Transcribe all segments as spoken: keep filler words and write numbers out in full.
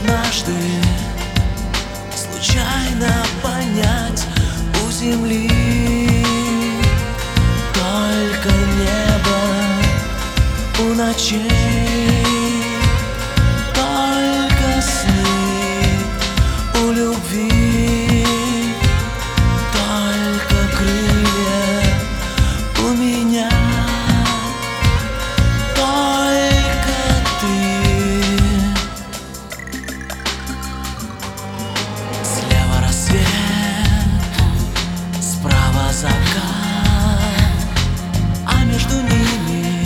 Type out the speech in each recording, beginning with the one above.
однажды случайно понять у земли только небо у ночей, только сны у любви, только крылья у меня, только ты. Слева рассвет, справа закат, а между ними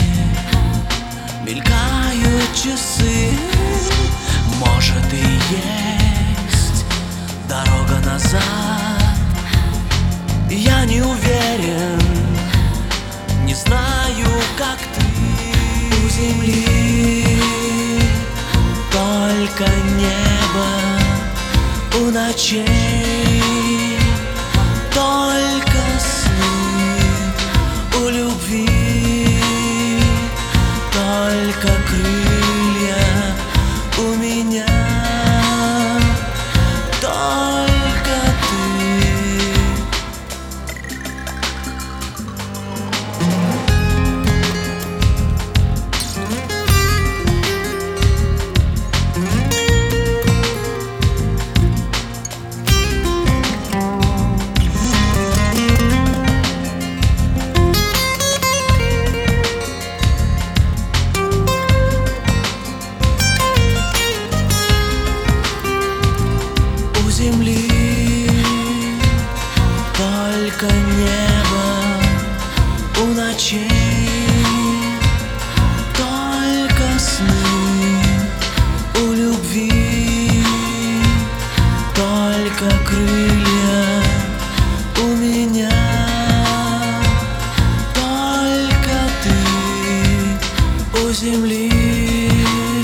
мелькают часы. Может и есть дорога назад, я не уверен, не знаю, как ты. У земли только небо у ночей, только сны у любви, только крылья у меня, только ты. Земли только небо у ночей, только сны у любви, только крылья у меня, только ты. У земли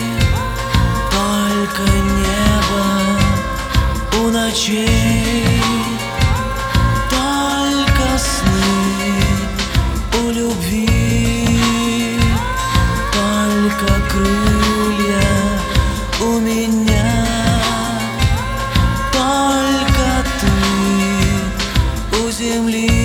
только небо у ночей, только сны у любви, только крылья у меня, только ты. У земли